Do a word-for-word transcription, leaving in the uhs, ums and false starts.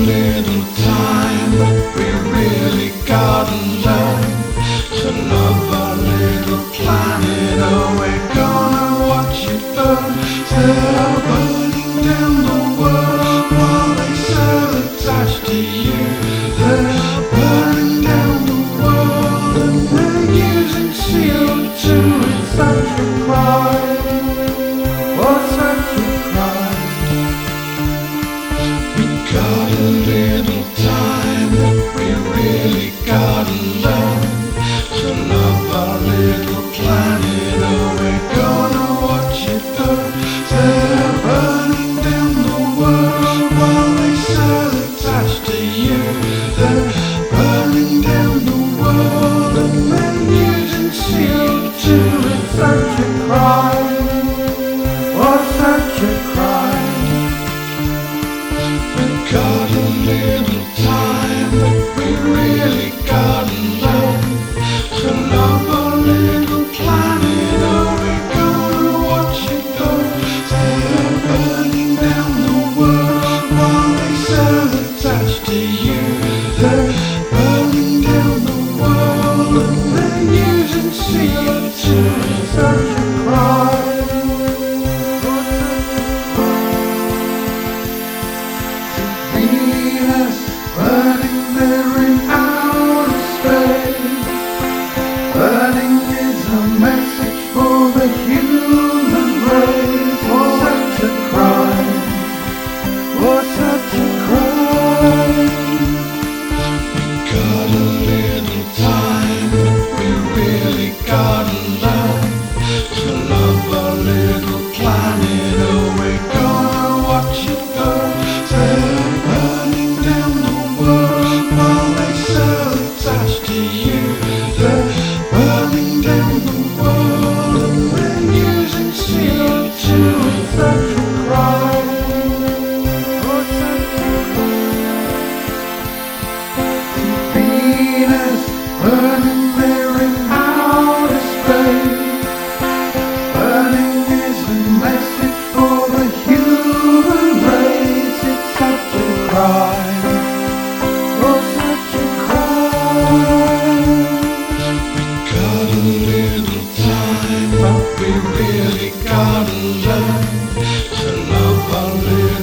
little time, but we really gotta learn to love our little planet. Oh, we're gonna watch it burn. They're burning down the world while they sabotage to you. They're burning down the world and they're using C O two. It's such a crime. Oh, such a crime. We got a little time, but we really gotta learn to love our little planet. Oh, we're gonna watch it burn. They're burning down the world while they sabotage to you. They're burning down the world and they're using C O two. It's such a crime. Oh, such a crime. We got a little time, but we really gotta learn to love our little planet. Oh, we're gonna watch it burn. They're burning down the world while they sabotage to you. They're burning down the world and they're using C O two. It's such a crime. Venus burning there in outer space. Burning is a message for the human race. Oh, such a crime. Oh, such a crime. We got a little time, but we really gotta learn to love our little planet. Oh, we're gonna watch it burn. They're burning down the world while they sabotage to you. They're burning down the world and they're using C O two. It's such a crime. Oh, such a crime. Venus burning there in outer space. Burning is a message for the human race. It's such a crime. Oh, such a crime. We got a little time, but we really gotta learn to love our little